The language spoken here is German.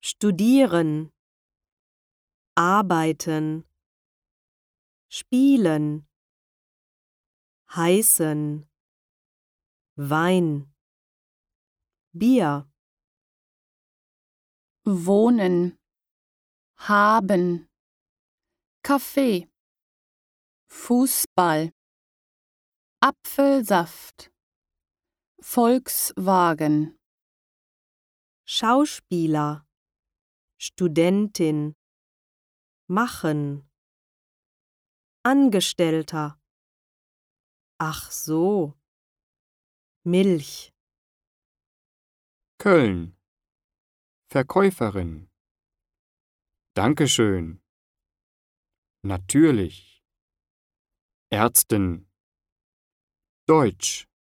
studieren, arbeiten, spielen, heißen, Wein, Bier, wohnen, haben, Kaffee, Fußball, Apfelsaft, Volkswagen, Schauspieler, Studentin, machen, Angestellter. Ach so, Milch, Köln. Verkäuferin. Dankeschön. Natürlich. Ärztin. Deutsch.